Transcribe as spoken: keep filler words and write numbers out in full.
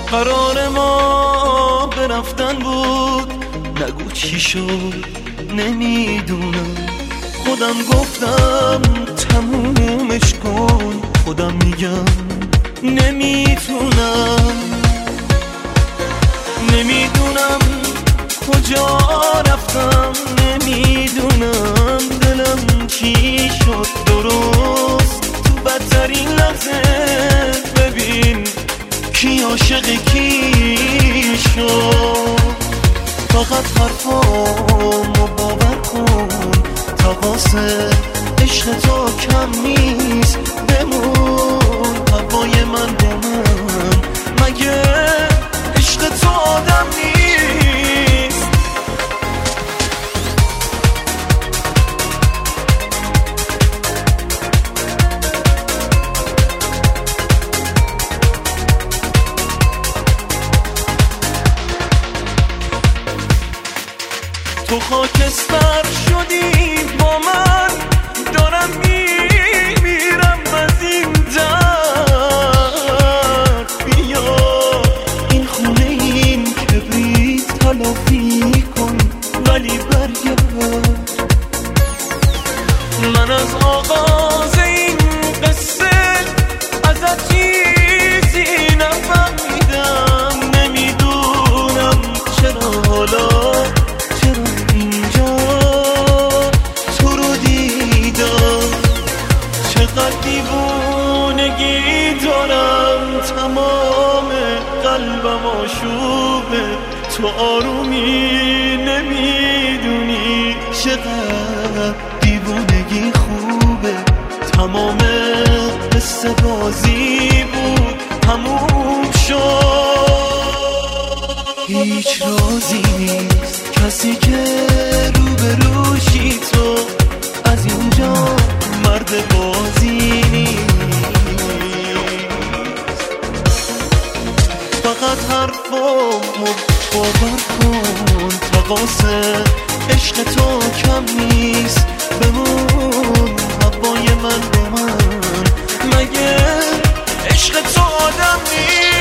قرار ما برفتن بود، نگو چی شد نمیدونم. خودم گفتم تمومش کن، خودم میگم نمیتونم. نمیدونم کجا رفتم، نمیدونم دلم چی شد. درست تو بدترین لحظه ببین کی عاشق کی شد. فقط حرفامو باور کن، تقاص عشق تو کم نیست. بمون هوای من با من، مگه عشق تو آدم نیست؟ تو خاکستر شدی با من، دارم میمیرم از این درد. بیا این خونه این کبریت تلافی کن، ولی برگرد. من از آغاز این قصه ازت چیزی نفهمیدم. نمیدونم چرا حالا دیوونگی دارم، تمام قلبم آشوبه. تو آرومی نمیدونی چقدر دیوونگی خوبه. تمام قصه بازی بود، تموم شد. هیچ رازی نیست کسی که روبروشی تو، از اینجا مرد بازی نیست. فقط حرفامو باور کن، تقاص عشق تو کم نیست. بمون هوای من با من، مگه عشق تو آدم نیست؟